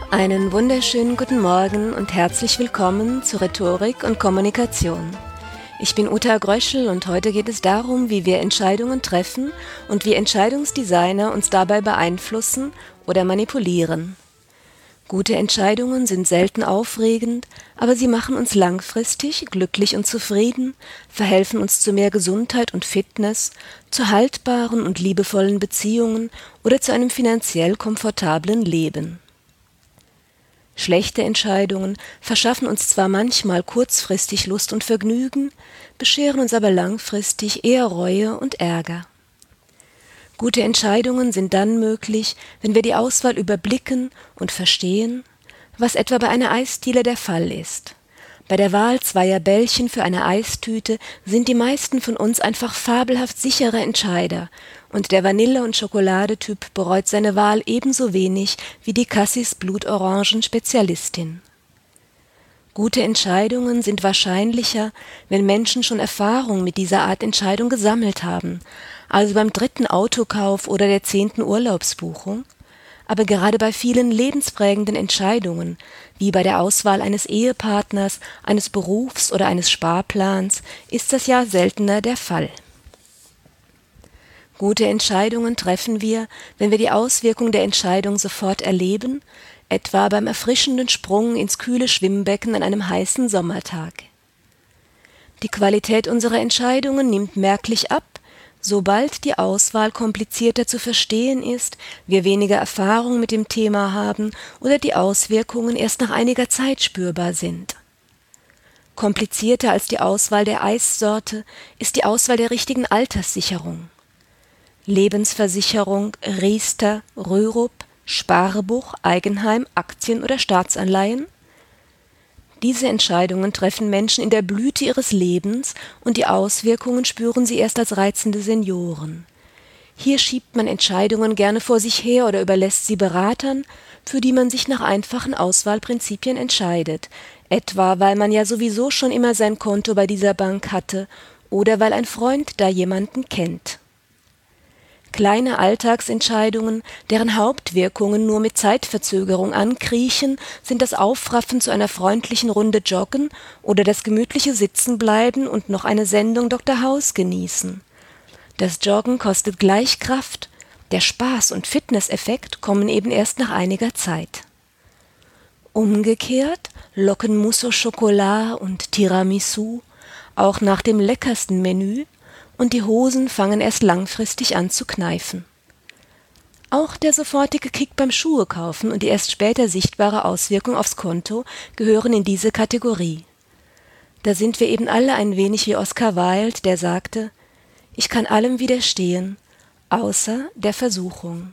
Einen wunderschönen guten Morgen und herzlich willkommen zu Rhetorik und Kommunikation. Ich bin Uta Gröschel und heute geht es darum, wie wir Entscheidungen treffen und wie Entscheidungsdesigner uns dabei beeinflussen oder manipulieren. Gute Entscheidungen sind selten aufregend, aber sie machen uns langfristig glücklich und zufrieden, verhelfen uns zu mehr Gesundheit und Fitness, zu haltbaren und liebevollen Beziehungen oder zu einem finanziell komfortablen Leben. Schlechte Entscheidungen verschaffen uns zwar manchmal kurzfristig Lust und Vergnügen, bescheren uns aber langfristig eher Reue und Ärger. Gute Entscheidungen sind dann möglich, wenn wir die Auswahl überblicken und verstehen, was etwa bei einer Eisdiele der Fall ist. Bei der Wahl zweier Bällchen für eine Eistüte sind die meisten von uns einfach fabelhaft sichere Entscheider und der Vanille- und Schokoladetyp bereut seine Wahl ebenso wenig wie die Cassis Blutorangen-Spezialistin. Gute Entscheidungen sind wahrscheinlicher, wenn Menschen schon Erfahrung mit dieser Art Entscheidung gesammelt haben, also beim 3. Autokauf oder der 10. Urlaubsbuchung. Aber gerade bei vielen lebensprägenden Entscheidungen, wie bei der Auswahl eines Ehepartners, eines Berufs oder eines Sparplans, ist das ja seltener der Fall. Gute Entscheidungen treffen wir, wenn wir die Auswirkung der Entscheidung sofort erleben, etwa beim erfrischenden Sprung ins kühle Schwimmbecken an einem heißen Sommertag. Die Qualität unserer Entscheidungen nimmt merklich ab, sobald die Auswahl komplizierter zu verstehen ist, wir weniger Erfahrung mit dem Thema haben oder die Auswirkungen erst nach einiger Zeit spürbar sind. Komplizierter als die Auswahl der Eissorte ist die Auswahl der richtigen Alterssicherung. Lebensversicherung, Riester, Rürup, Sparbuch, Eigenheim, Aktien oder Staatsanleihen? Diese Entscheidungen treffen Menschen in der Blüte ihres Lebens und die Auswirkungen spüren sie erst als reizende Senioren. Hier schiebt man Entscheidungen gerne vor sich her oder überlässt sie Beratern, für die man sich nach einfachen Auswahlprinzipien entscheidet, etwa weil man ja sowieso schon immer sein Konto bei dieser Bank hatte oder weil ein Freund da jemanden kennt. Kleine Alltagsentscheidungen, deren Hauptwirkungen nur mit Zeitverzögerung ankriechen, sind das Aufraffen zu einer freundlichen Runde Joggen oder das gemütliche Sitzenbleiben und noch eine Sendung Dr. House genießen. Das Joggen kostet gleich Kraft, der Spaß und Fitnesseffekt kommen eben erst nach einiger Zeit. Umgekehrt locken Mousse au Chocolat und Tiramisu auch nach dem leckersten Menü, und die Hosen fangen erst langfristig an zu kneifen. Auch der sofortige Kick beim Schuhekaufen und die erst später sichtbare Auswirkung aufs Konto gehören in diese Kategorie. Da sind wir eben alle ein wenig wie Oscar Wilde, der sagte: Ich kann allem widerstehen, außer der Versuchung.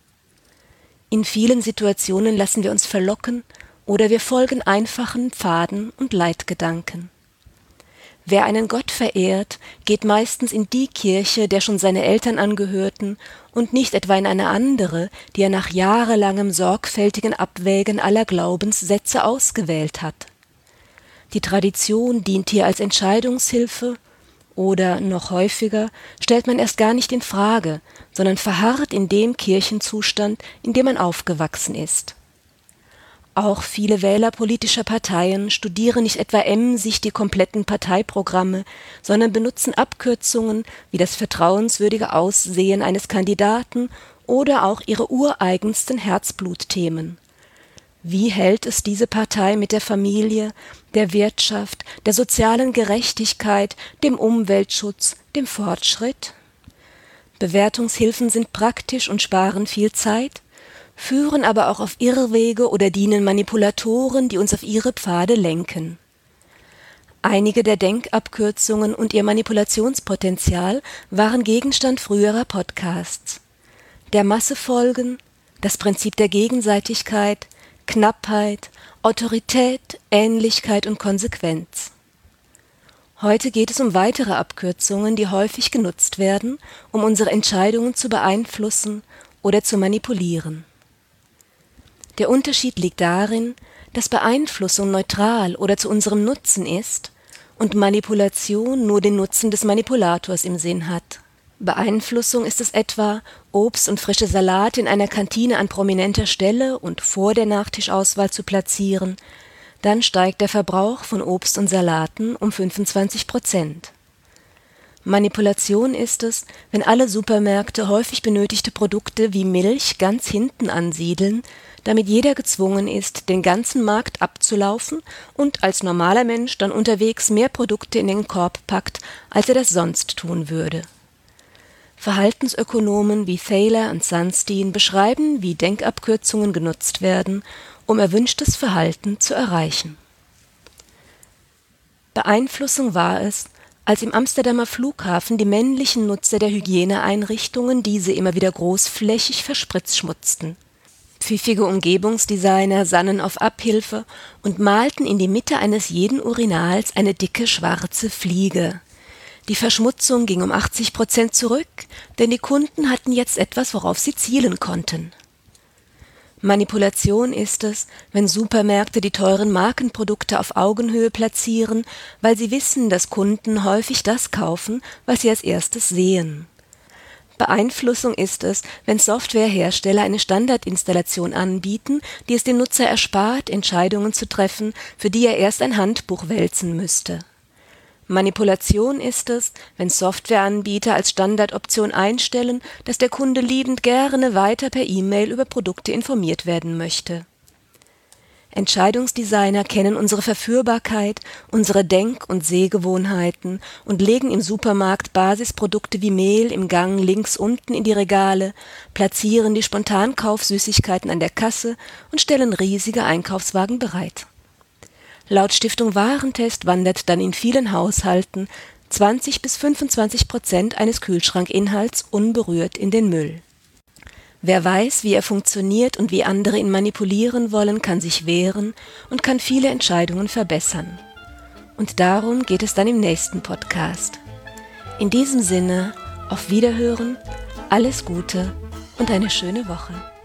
In vielen Situationen lassen wir uns verlocken oder wir folgen einfachen Pfaden und Leitgedanken. Wer einen Gott verehrt, geht meistens in die Kirche, der schon seine Eltern angehörten, und nicht etwa in eine andere, die er nach jahrelangem sorgfältigen Abwägen aller Glaubenssätze ausgewählt hat. Die Tradition dient hier als Entscheidungshilfe oder, noch häufiger, stellt man erst gar nicht in Frage, sondern verharrt in dem Kirchenzustand, in dem man aufgewachsen ist. Auch viele Wähler politischer Parteien studieren nicht etwa emsig die kompletten Parteiprogramme, sondern benutzen Abkürzungen wie das vertrauenswürdige Aussehen eines Kandidaten oder auch ihre ureigensten Herzblutthemen. Wie hält es diese Partei mit der Familie, der Wirtschaft, der sozialen Gerechtigkeit, dem Umweltschutz, dem Fortschritt? Bewertungshilfen sind praktisch und sparen viel Zeit, führen aber auch auf Irrwege oder dienen Manipulatoren, die uns auf ihre Pfade lenken. Einige der Denkabkürzungen und ihr Manipulationspotenzial waren Gegenstand früherer Podcasts. Der Masse folgen, das Prinzip der Gegenseitigkeit, Knappheit, Autorität, Ähnlichkeit und Konsequenz. Heute geht es um weitere Abkürzungen, die häufig genutzt werden, um unsere Entscheidungen zu beeinflussen oder zu manipulieren. Der Unterschied liegt darin, dass Beeinflussung neutral oder zu unserem Nutzen ist und Manipulation nur den Nutzen des Manipulators im Sinn hat. Beeinflussung ist es etwa, Obst und frische Salate in einer Kantine an prominenter Stelle und vor der Nachtischauswahl zu platzieren, dann steigt der Verbrauch von Obst und Salaten um 25%. Manipulation ist es, wenn alle Supermärkte häufig benötigte Produkte wie Milch ganz hinten ansiedeln, damit jeder gezwungen ist, den ganzen Markt abzulaufen und als normaler Mensch dann unterwegs mehr Produkte in den Korb packt, als er das sonst tun würde. Verhaltensökonomen wie Thaler und Sunstein beschreiben, wie Denkabkürzungen genutzt werden, um erwünschtes Verhalten zu erreichen. Beeinflussung war es, als im Amsterdamer Flughafen die männlichen Nutzer der Hygieneeinrichtungen diese immer wieder großflächig verspritzschmutzten. Pfiffige Umgebungsdesigner sannen auf Abhilfe und malten in die Mitte eines jeden Urinals eine dicke schwarze Fliege. Die Verschmutzung ging um 80% zurück, denn die Kunden hatten jetzt etwas, worauf sie zielen konnten. Manipulation ist es, wenn Supermärkte die teuren Markenprodukte auf Augenhöhe platzieren, weil sie wissen, dass Kunden häufig das kaufen, was sie als erstes sehen. Beeinflussung ist es, wenn Softwarehersteller eine Standardinstallation anbieten, die es dem Nutzer erspart, Entscheidungen zu treffen, für die er erst ein Handbuch wälzen müsste. Manipulation ist es, wenn Softwareanbieter als Standardoption einstellen, dass der Kunde liebend gerne weiter per E-Mail über Produkte informiert werden möchte. Entscheidungsdesigner kennen unsere Verführbarkeit, unsere Denk- und Sehgewohnheiten und legen im Supermarkt Basisprodukte wie Mehl im Gang links unten in die Regale, platzieren die Spontankaufsüßigkeiten an der Kasse und stellen riesige Einkaufswagen bereit. Laut Stiftung Warentest wandert dann in vielen Haushalten 20-25% eines Kühlschrankinhalts unberührt in den Müll. Wer weiß, wie er funktioniert und wie andere ihn manipulieren wollen, kann sich wehren und kann viele Entscheidungen verbessern. Und darum geht es dann im nächsten Podcast. In diesem Sinne, auf Wiederhören, alles Gute und eine schöne Woche.